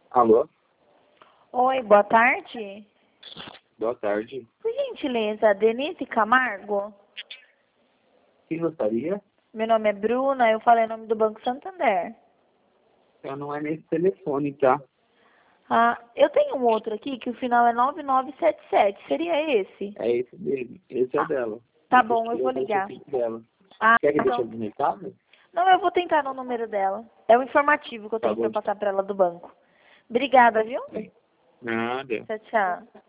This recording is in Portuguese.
Alô? Oi, boa tarde. Boa tarde. Por gentileza, Denise Camargo? Quem gostaria? Meu nome é Bruna, eu falei o nome do Banco Santander. Eu não é nesse telefone, tá? Ah, eu tenho um outro aqui que o final é 9977. Seria esse? É esse dele. Esse é o dela. Tá Esse bom, eu vou é o ligar. chefite dela. Ah, Quer que deixe então. algum recado? Não, eu vou tentar no número dela. É o informativo que eu Tá tenho pra bom. passar pra ela do banco. Obrigada, viu? Nada. Tchau, tchau.